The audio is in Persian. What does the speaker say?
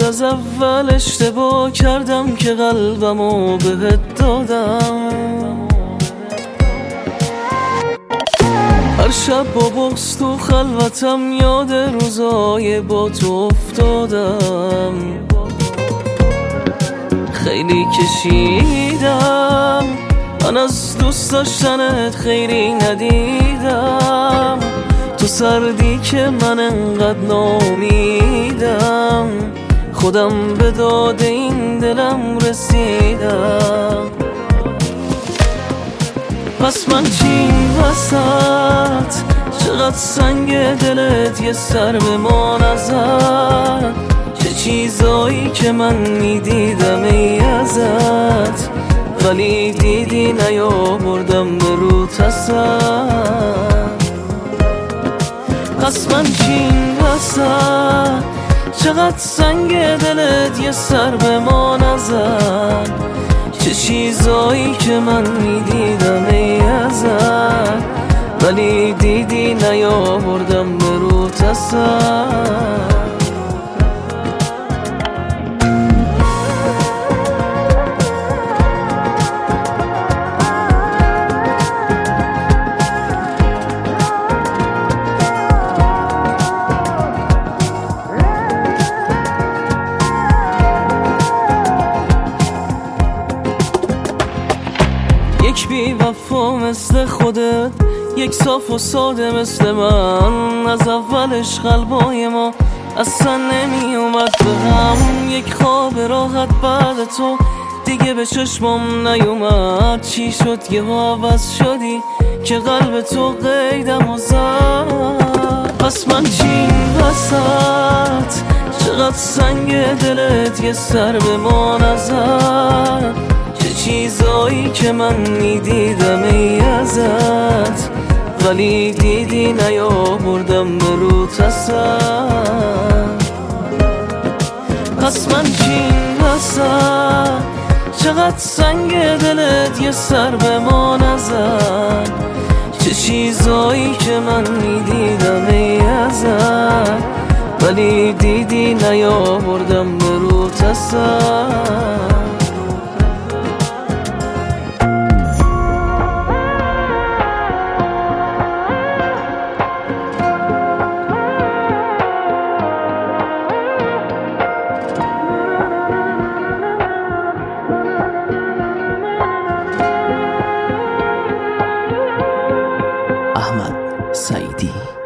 از اول اشتباه کردم که قلبمو بهت دادم. هر شب با بغض تو خلوتم یاد روزای با تو افتادم. خیلی کشیدم من از دوست داشتنت، خیلی ندیدم تو سردی که من انقدر نامیدم. خودم به داد این دلم رسیدم. پس من چی این وسط؟ چقدر سنگ دلت یه سر به ما نزد؟ چه چیزایی که من میدیدم ای ازت، ولی دیدی نیاوردم به رو اصلا. پس من چی این وسط؟ چقدر سنگ دلت یه سر به ما نزد؟ چه چیزایی که من میدیدم ای ازت، ولی دیدی نیاوردم به رو اصلا. یک بی وفا مثل خودت، یک صاف و ساده مثل من، از اولش قلبای ما اصلا نمی اومد به هم. یک خواب راحت بعد تو دیگه به چشمم نیومد. چی شد یه عوض شدی که قلب تو قیدم و زد؟ پس من چی این وسط؟ چقدر سنگ دلت یه سر به ما نزد؟ چه چیزایی که من میدیدم ای ازت، ولی دیدی نیاوردم به رو اصلا. پس من چی این وسط؟ چقدر سنگ دلت یه سر به ما نزد؟ چه چیزایی که من میدیدم ای ازت، ولی دیدی نیاوردم به رو اصلا. احمد سعیدی.